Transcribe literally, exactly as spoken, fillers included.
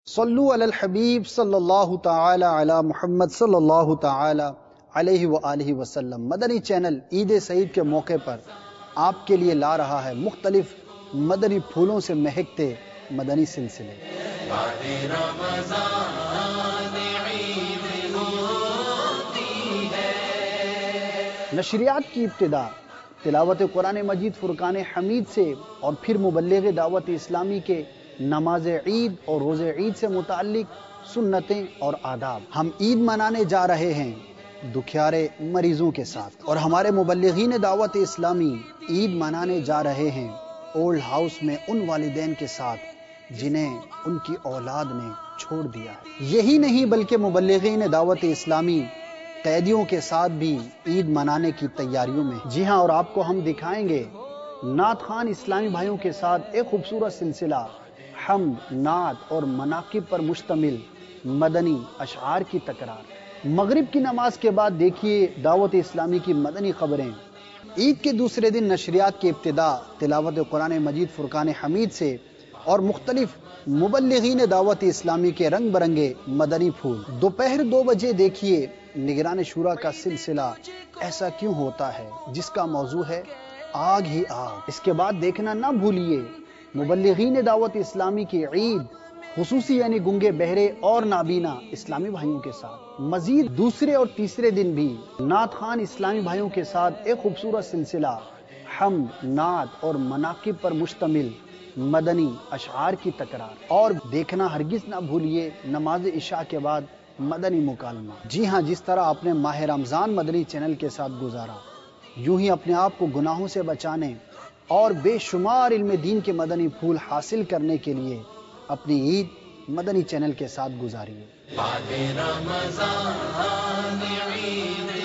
صلو علی الحبیب صلی اللہ تعالی علی محمد صلی اللہ تعالی علیہ وآلہ وسلم۔ مدنی چینل عید سعید کے موقع پر آپ کے لیے لا رہا ہے مختلف مدنی پھولوں سے مہکتے مدنی سلسلے۔ نشریات کی ابتدا تلاوت قرآن مجید فرقان حمید سے اور پھر مبلغ دعوت اسلامی کے نماز عید اور روزے عید سے متعلق سنتیں اور آداب۔ ہم عید منانے جا رہے ہیں دکھیارے مریضوں کے ساتھ، اور ہمارے مبلغین دعوت اسلامی عید منانے جا رہے ہیں اولڈ ہاؤس میں ان والدین کے ساتھ جنہیں ان کی اولاد نے چھوڑ دیا ہے۔ یہی نہیں بلکہ مبلغین دعوت اسلامی قیدیوں کے ساتھ بھی عید منانے کی تیاریوں میں۔ جی ہاں، اور آپ کو ہم دکھائیں گے نعت خوان اسلامی بھائیوں کے ساتھ ایک خوبصورت سلسلہ حمد، نعت اور مناقب پر مشتمل مدنی اشعار کی تکرار۔ مغرب کی نماز کے بعد دیکھیے دعوت اسلامی کی مدنی خبریں۔ عید کے دوسرے دن نشریات کی ابتدا تلاوت قرآن مجید فرقان حمید سے اور مختلف مبلغین دعوت اسلامی کے رنگ برنگے مدنی پھول۔ دوپہر دو بجے دیکھیے نگران شورا کا سلسلہ ایسا کیوں ہوتا ہے، جس کا موضوع ہے آگ ہی آگ۔ اس کے بعد دیکھنا نہ بھولیے مبلغین دعوت اسلامی کی عید خصوصی یعنی گنگے بہرے اور نابینا اسلامی بھائیوں کے ساتھ۔ مزید دوسرے اور تیسرے دن بھی نعت خوان اسلامی بھائیوں کے ساتھ ایک خوبصورت سلسلہ حمد، نعت اور مناقب پر مشتمل مدنی اشعار کی تکرار۔ اور دیکھنا ہرگز نہ بھولیے نماز عشاء کے بعد مدنی مکالمہ۔ جی ہاں، جس طرح آپ نے ماہ رمضان مدنی چینل کے ساتھ گزارا، یوں ہی اپنے آپ کو گناہوں سے بچانے اور بے شمار علم دین کے مدنی پھول حاصل کرنے کے لیے اپنی عید مدنی چینل کے ساتھ گزاریے۔